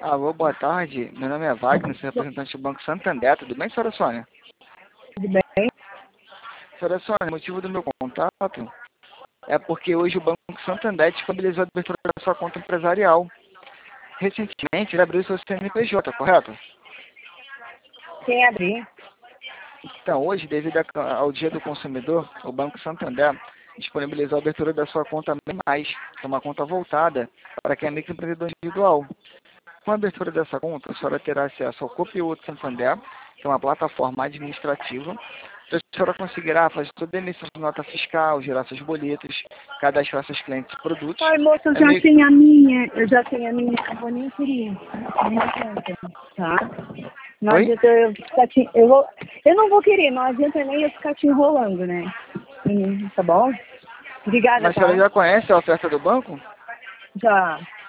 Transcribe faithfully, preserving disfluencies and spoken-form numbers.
Alô, boa tarde. Meu nome é Wagner, sou representante do Banco Santander. Tudo bem, senhora Sônia? Tudo bem? Senhora Sônia, o motivo do meu contato é porque hoje o Banco Santander disponibilizou a abertura da sua conta empresarial. Recentemente, ele abriu seu C N P J, correto? Quem abrir? Então, hoje, devido a- ao Dia do Consumidor, o Banco Santander disponibilizou a abertura da sua conta mais, que é uma conta voltada para quem é microempreendedor individual. Com a abertura dessa conta, a senhora terá acesso ao Copilot Santander, que é uma plataforma administrativa. Então, a senhora conseguirá fazer toda a emissão de nota fiscal, gerar seus boletos, cadastrar seus clientes e produtos. Ai, moça, eu É já meio... tenho a minha, eu já tenho a minha, eu vou nem querer a minha conta, tá? Não Oi? adianta eu ficar te, eu vou, eu não vou querer, não adianta nem eu ficar te enrolando, né? Hum, tá bom? Obrigada, Mas a senhora tá? já conhece a oferta do banco? Já.